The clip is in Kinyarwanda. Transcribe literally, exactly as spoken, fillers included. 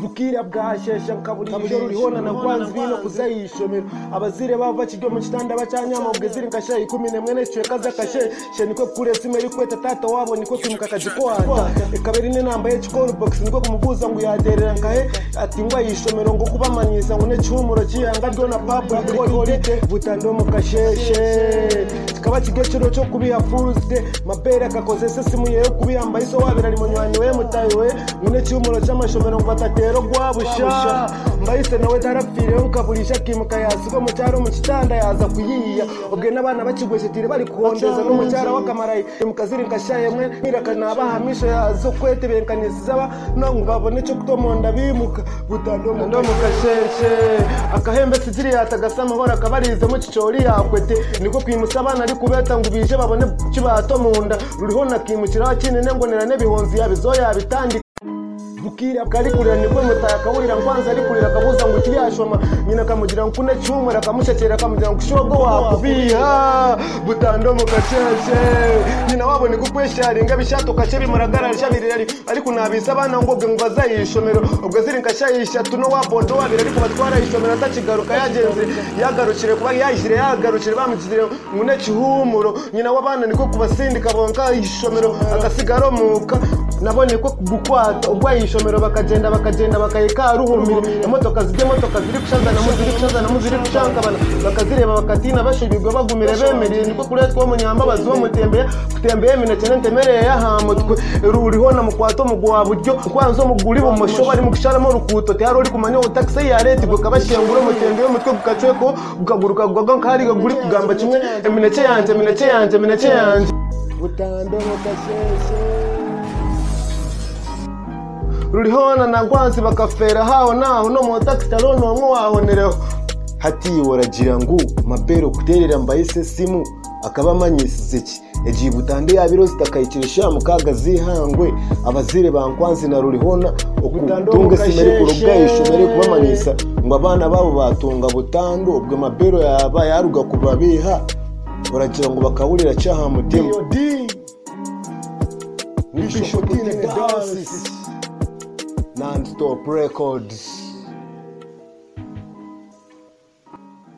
bukira bwashesha kaburi ijoro rihona na kwanzi bino kuzayishomera abazire bava kijyo mu kitanda bacanyama ubwezire nkasha ikumi nemwe necwe kaza kashe sheniko kure simeri kweta tata wabo niko kimuka kajikwata ikabiri ne namba ye call box niko kumubuza ngo yaderera nkahe ati ngwa yishomero ngo kubamanyisa ngo ne cyumuro kiyanga ryo na public holiday butando mu kasheshe kikaba kigecero cyo kubiha fuzde mabere akakoze sesimu ye kubihamba iso wabira ari munywani we mutayiwe ngune cyumuro cy'amashomero ngo batatero gwabusha mbayise nawe darapfire ukaburisha kimuka yasigo mu cyaro mu kitanda yaza kuyiya ubwe nabana bakigweshetire bari kuhondeza no mu cyaro wakamarayi mukaziri nkashaye mwe nirakana bahamisha yazo kwete benkanizaba no ngabone cyo kutomonda bimuka butando mu kasheshe akahembe siziri yatagasama hora kabarize mu cicori yakwete niko kwimusabana ari kubeta ngo bije babone kibato munda ruriho nakimukira wakinene ngo nerane bihonzi yabizoya bitandi bukira bwari kurira nibwo mutaka urira kwanza ari kurira kabuza ngo kiyashoma nyina kamugira nkune cyumura kamushekera kamugira ngo shogo wakubiha butando mu kasheshe nyina wabone kukwesharinga bishato kace bimuragara shabirira ari kunabisa abana ngo bwe ngo bazayishomero ubwo ziri nkashayisha tuno wabondo wabira ariko batwara ishomero atakigaruka yagenze yagarukire kuba yayishire yagarukire bamukizire ngune cyihumuro nyina wabana niko kubasindika bonka ishomero agasigaro muka nabone ko gukwata ubwo ishomero bakagenda bakagenda bakayeka ruhumire imotoka zijye motoka ziri kushazana mu ziri kushazana mu ziri kushanga bana bakazireba bakatina bashibirwa bagumire bemereye niko kure two mu nyamba bazo mutembeye kutembeye mineke ntemereye yahamutwe ruriho na mukwato mu gwa buryo kwanzo mu guri bumusho bari mu kusharamo rukuto tyaro uri kumanyo taxi ya leta bwo kabashengura mutembeye mutwe bukacweko bukaguruka gwaga nkari guri kugamba kimwe mineke yanje mineke yanje mineke yanje butando mukasheshe rurihona na gwanzi bakafera hao naho no mu taxi tarono mwo wahonereho hati waragira ngo mabero kuterera mbayise simu akaba manyisize ki eji butande yabiro zitakayikirisha mukaga zihangwe abazire bankwanzi na rurihona okutunga simeri kurubwa ishomere kubamanyisa ngo abana babo batunga butando ubwo mabero yaba yaruga kubabiha waragira ngo bakawurira cyaha mutima Bishop in the Dallas Non-Stop Records.